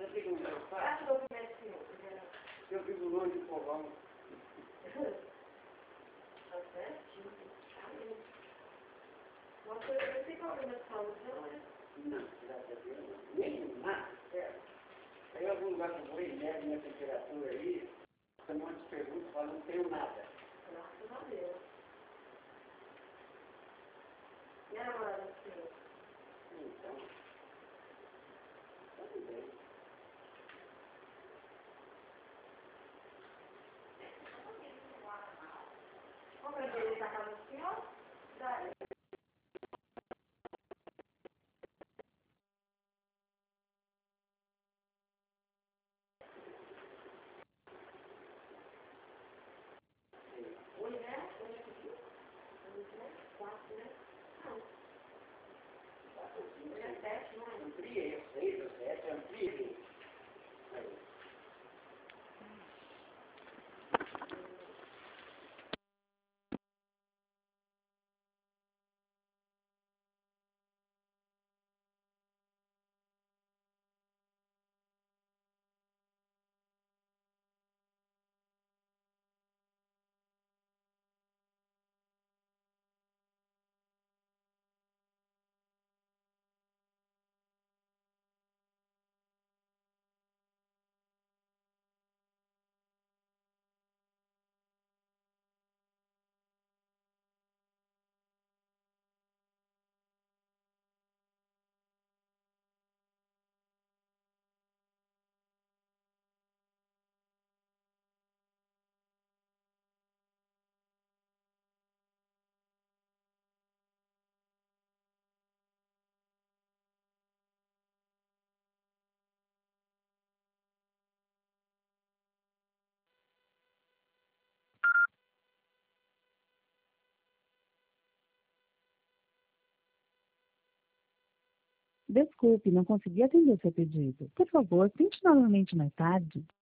Acho que eu começo né? Eu vivo longe de povão. Tá certinho. Nossa, eu sei problema de saúde, não é? Não, graças a Deus. Nenhum, nada. Aí eu vou lugar que eu vou e mede minha temperatura aí, tem um monte de perguntas, fala, não tenho nada. Graças a Deus. E a namorada do senhor? Então, tudo bem. Como é que ele está na casa do senhor? Daí. Oi, né? Oi, aqui? Oi, né? 4, né? Não. 4, é 7, não é? Ampliei, 6 ou 7, ampliei. Aí. Desculpe, não consegui atender seu pedido. Por favor, tente novamente mais tarde.